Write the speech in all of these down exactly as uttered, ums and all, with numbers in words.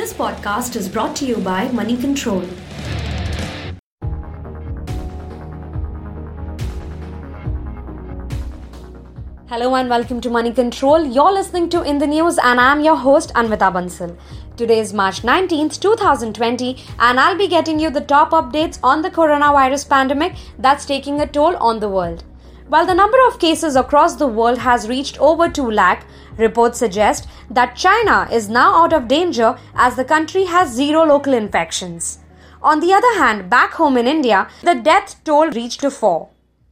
This podcast is brought to you by Money Control. Hello and welcome to Money Control. You're listening to In the News and I'm your host Anvita Bansal. Today is March nineteenth, twenty twenty and I'll be getting you the top updates on the coronavirus pandemic that's taking a toll on the world. While the number of cases across the world has reached over two lakh, reports suggest that China is now out of danger as the country has zero local infections. On the other hand, back home in India, the death toll reached to four.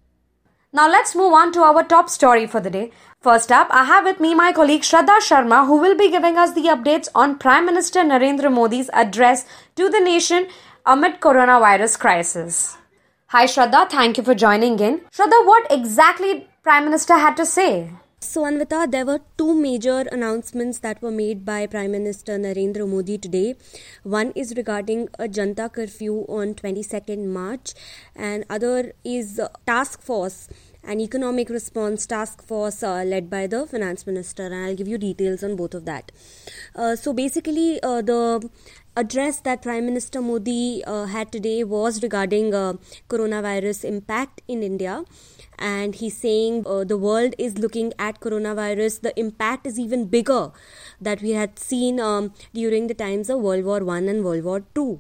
Now let's move on to our top story for the day. First up, I have with me my colleague Shraddha Sharma, who will be giving us the updates on Prime Minister Narendra Modi's address to the nation amid coronavirus crisis. Hi Shraddha, thank you for joining in. Shraddha, what exactly Prime Minister had to say? So Anvita, there were two major announcements that were made by Prime Minister Narendra Modi today. One is regarding a Janta curfew on twenty-second March and other is task force, an economic response task force uh, led by the finance minister, and I'll give you details on both of that. Uh, so basically uh, the address that Prime Minister Modi uh, had today was regarding uh, coronavirus impact in India. And he's saying uh, the world is looking at coronavirus. The impact is even bigger that we had seen um, during the times of World War One and World War Two.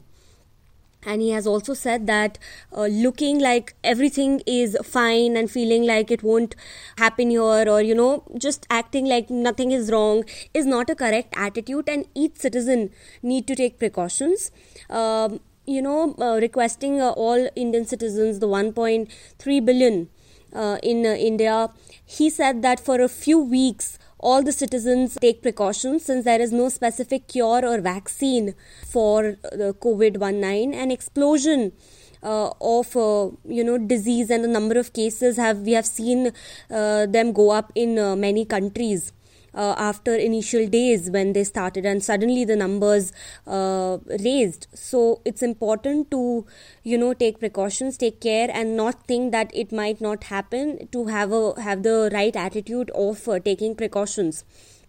And he has also said that uh, looking like everything is fine and feeling like it won't happen here, or, you know, just acting like nothing is wrong is not a correct attitude, and each citizen need to take precautions. Um, you know, uh, requesting uh, all Indian citizens, the one point three billion uh, in uh, India, he said that for a few weeks, all the citizens take precautions since there is no specific cure or vaccine for the COVID nineteen. An explosion uh, of uh, you know disease and the number of cases have we have seen uh, them go up in uh, many countries uh, after initial days when they started, and suddenly the numbers uh, raised. So it's important to you know take precautions, take care, and not think that it might not happen, to have a have the right attitude of uh, taking precautions.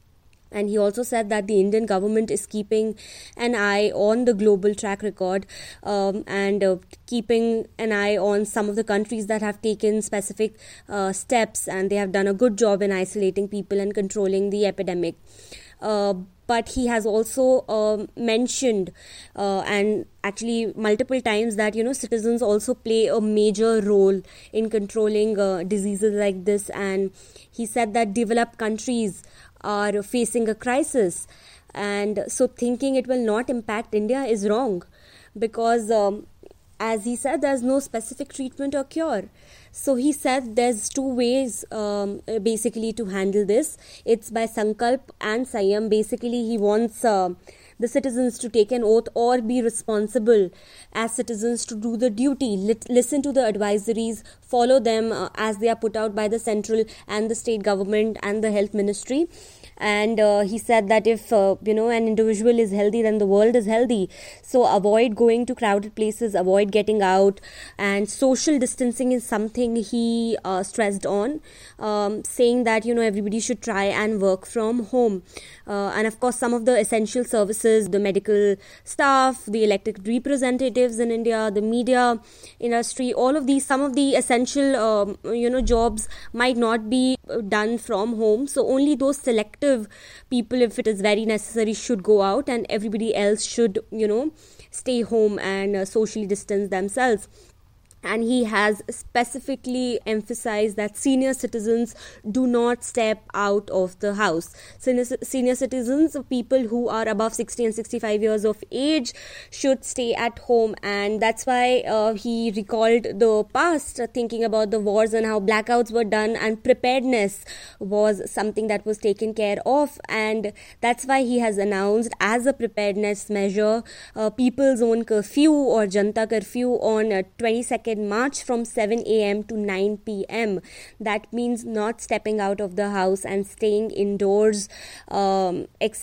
And he also said that the Indian government is keeping an eye on the global track record um, and uh, keeping an eye on some of the countries that have taken specific uh, steps, and they have done a good job in isolating people and controlling the epidemic. Uh, but he has also uh, mentioned uh, and actually multiple times that you know citizens also play a major role in controlling uh, diseases like this, and he said that developed countries are facing a crisis, and so thinking it will not impact India is wrong, because um, as he said, there's no specific treatment or cure. So he said there's two ways um, basically to handle this. It's by Sankalp and Sanyam. Basically, he wants uh, the citizens to take an oath or be responsible as citizens to do the duty, Lit- listen to the advisories, follow them uh, as they are put out by the central and the state government and the health ministry. And uh, he said that if uh, you know an individual is healthy, then the world is healthy. So avoid going to crowded places, avoid getting out, and social distancing is something he uh, stressed on, um, saying that you know everybody should try and work from home. Uh, and of course, some of the essential services, the medical staff, the elected representatives in India, the media industry, all of these, some of the essential um, you know jobs might not be done from home. So only those selective people, if it is very necessary, should go out, and everybody else should you know stay home and uh, socially distance themselves. And he has specifically emphasized that senior citizens do not step out of the house. Senior, senior citizens, people who are above sixty and sixty-five years of age, should stay at home. And that's why uh, he recalled the past, uh, thinking about the wars and how blackouts were done, and preparedness was something that was taken care of. And that's why he has announced as a preparedness measure uh, people's own curfew or Janta curfew on uh, twenty-second March from seven a.m. to nine p.m. That means not stepping out of the house and staying indoors um, except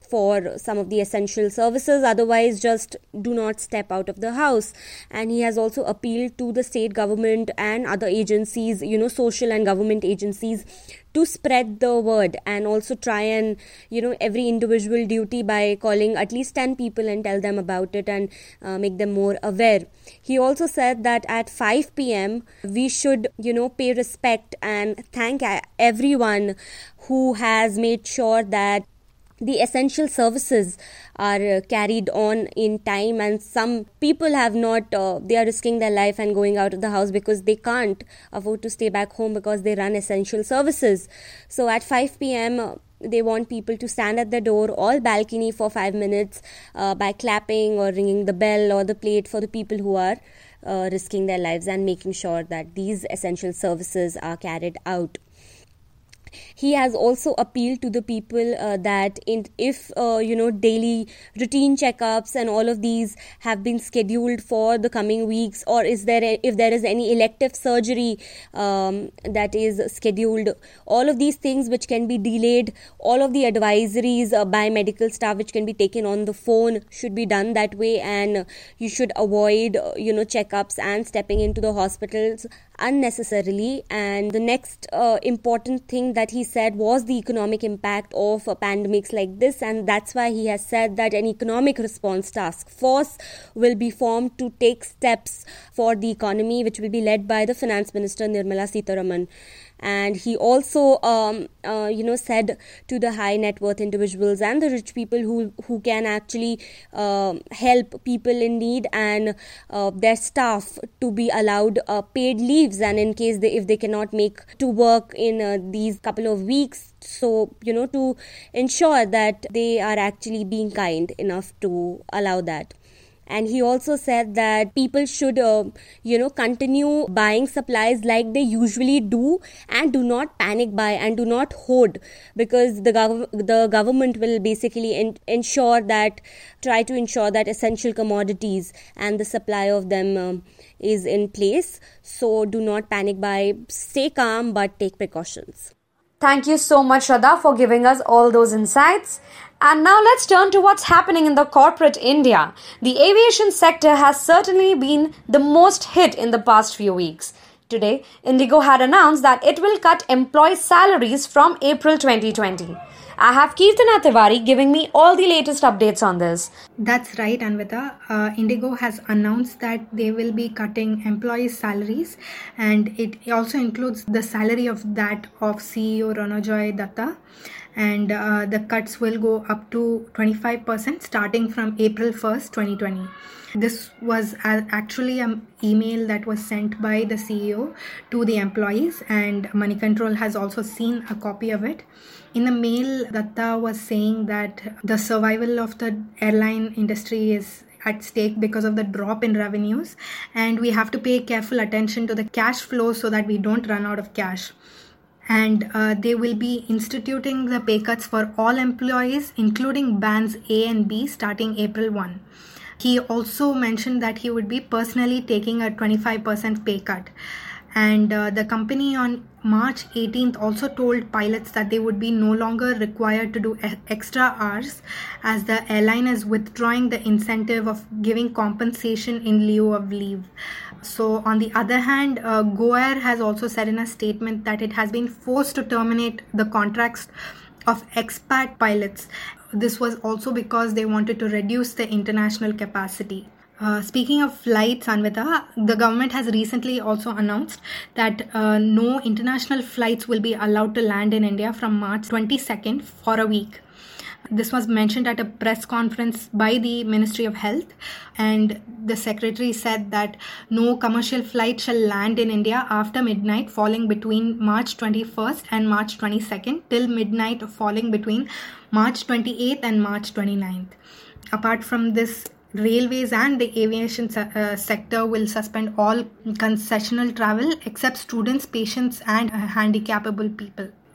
for some of the essential services. Otherwise, just do not step out of the house. And he has also appealed to the state government and other agencies, you know, social and government agencies, to spread the word and also try and, you know, every individual duty by calling at least ten people and tell them about it and uh, make them more aware. He also said that at five p.m. we should, you know, pay respect and thank everyone who has made sure that the essential services are uh, carried on in time, and some people have not, uh, they are risking their life and going out of the house because they can't afford to stay back home because they run essential services. So at five p.m. Uh, they want people to stand at the door or balcony for five minutes uh, by clapping or ringing the bell or the plate for the people who are uh, risking their lives and making sure that these essential services are carried out. He has also appealed to the people uh, that in, if, uh, you know, daily routine checkups and all of these have been scheduled for the coming weeks, or is there a, if there is any elective surgery um, that is scheduled, all of these things which can be delayed, all of the advisories uh, by medical staff which can be taken on the phone should be done that way, and you should avoid, uh, you know, checkups and stepping into the hospitals unnecessarily. And the next uh, important thing that he said was the economic impact of uh, pandemics like this, and that's why he has said that an economic response task force will be formed to take steps for the economy, which will be led by the Finance Minister Nirmala Sitharaman. And he also, um, uh, you know, said to the high net worth individuals and the rich people who who can actually uh, help people in need and uh, their staff to be allowed uh, paid leaves, and in case they if they cannot make to work in uh, these couple of weeks, so you know, to ensure that they are actually being kind enough to allow that. And he also said that people should, uh, you know, continue buying supplies like they usually do, and do not panic buy and do not hoard, because the gov- the government will basically en- ensure that, try to ensure that essential commodities and the supply of them um, is in place. So do not panic buy, stay calm, but take precautions. Thank you so much, Shraddha, for giving us all those insights. And now let's turn to what's happening in the corporate India. The aviation sector has certainly been the most hit in the past few weeks. Today, Indigo had announced that it will cut employee salaries from April twenty twenty. I have Kirtana Tiwari giving me all the latest updates on this. That's right, Anvita. Uh, Indigo has announced that they will be cutting employees' salaries, and it also includes the salary of that of C E O Ronojoy Dutta. And uh, the cuts will go up to twenty-five percent starting from April first, twenty twenty. This was actually an email that was sent by the C E O to the employees, and Moneycontrol has also seen a copy of it. In the mail, Datta was saying that the survival of the airline industry is at stake because of the drop in revenues, and we have to pay careful attention to the cash flow so that we don't run out of cash. And uh, they will be instituting the pay cuts for all employees, including bands A and B, starting April first. He also mentioned that he would be personally taking a twenty-five percent pay cut. And uh, the company on March eighteenth also told pilots that they would be no longer required to do extra hours, as the airline is withdrawing the incentive of giving compensation in lieu of leave. So on the other hand, uh, GoAir has also said in a statement that it has been forced to terminate the contracts of expat pilots. This was also because they wanted to reduce the international capacity. Uh, speaking of flights, Anvita, the government has recently also announced that uh, no international flights will be allowed to land in India from March twenty-second for a week. This was mentioned at a press conference by the Ministry of Health, and the secretary said that no commercial flight shall land in India after midnight falling between March twenty-first and March twenty-second, till midnight falling between March twenty-eighth and March twenty-ninth. Apart from this, railways and the aviation se- uh, sector will suspend all concessional travel except students, patients and uh, handicapable people.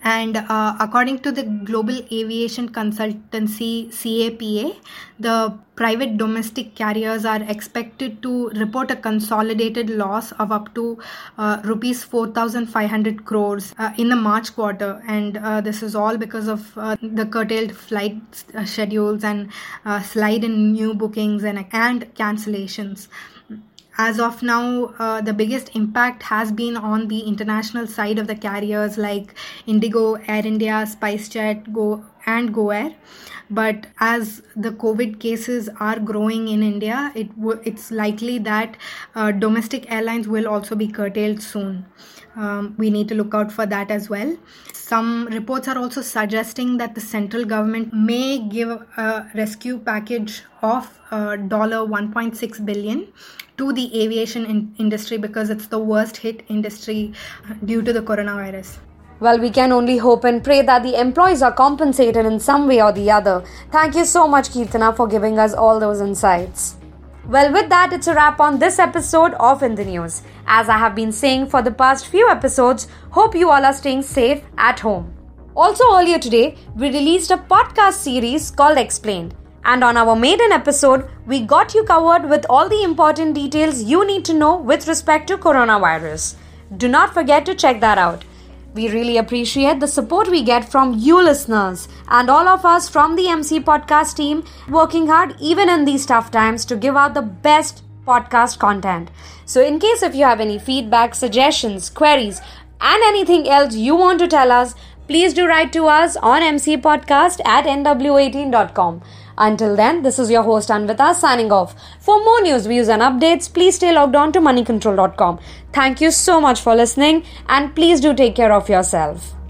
And uh, according to the Global Aviation Consultancy C A P A, the private domestic carriers are expected to report a consolidated loss of up to uh, rupees four thousand five hundred crores uh, in the March quarter. And uh, this is all because of uh, the curtailed flight uh, schedules and uh, slide in new bookings and, and cancellations. As of now, uh, the biggest impact has been on the international side of the carriers like Indigo, Air India, SpiceJet, Go and GoAir. But as the COVID cases are growing in India, it w- it's likely that uh, domestic airlines will also be curtailed soon. Um, we need to look out for that as well. Some reports are also suggesting that the central government may give a rescue package of uh, one point six billion dollars to the aviation in- industry because it's the worst hit industry due to the coronavirus. Well, we can only hope and pray that the employees are compensated in some way or the other. Thank you so much, Keertana, for giving us all those insights. Well, with that, it's a wrap on this episode of In the News. As I have been saying for the past few episodes, hope you all are staying safe at home. Also, earlier today, we released a podcast series called Explained. And on our maiden episode, we got you covered with all the important details you need to know with respect to coronavirus. Do not forget to check that out. We really appreciate the support we get from you listeners and all of us from the M C Podcast team working hard even in these tough times to give out the best podcast content. So in case if you have any feedback, suggestions, queries and anything else you want to tell us, please do write to us on mcpodcast at n w eighteen dot com. Until then, this is your host Anvita signing off. For more news, views and updates, please stay logged on to money control dot com. Thank you so much for listening and please do take care of yourself.